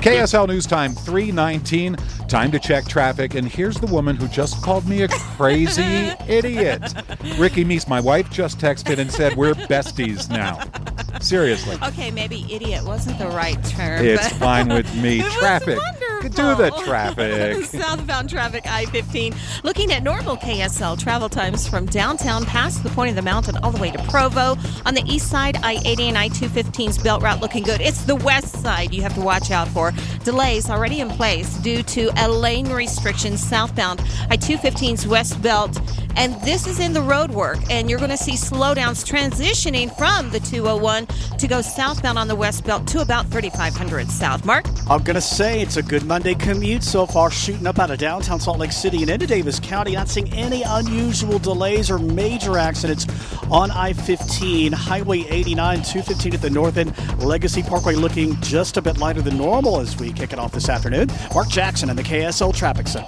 KSL News Time 3:19. Time to check traffic. And here's the woman who just called me a crazy idiot. Ricky Meese, my wife, just texted and said we're besties now. Seriously. Okay, maybe idiot wasn't the right term. It's fine with me. Traffic. Do the traffic. Southbound traffic, I-15. Looking at normal KSL travel times from downtown past the point of the mountain all the way to Provo. On the east side, I-80 and I-215's belt route looking good. It's the west side you have to watch out for. Delays already in place due to a lane restriction southbound I-215's west belt. And this is in the road work. And you're going to see slowdowns transitioning from the 201 to go southbound on the west belt to about 3500 south. Mark? I'm going to say it's a good Monday commute so far, shooting up out of downtown Salt Lake City and into Davis County. Not seeing any unusual delays or major accidents on I-15. Highway 89, 215 at the north end. Legacy Parkway looking just a bit lighter than normal as we kick it off this afternoon. Mark Jackson in the KSL Traffic Center.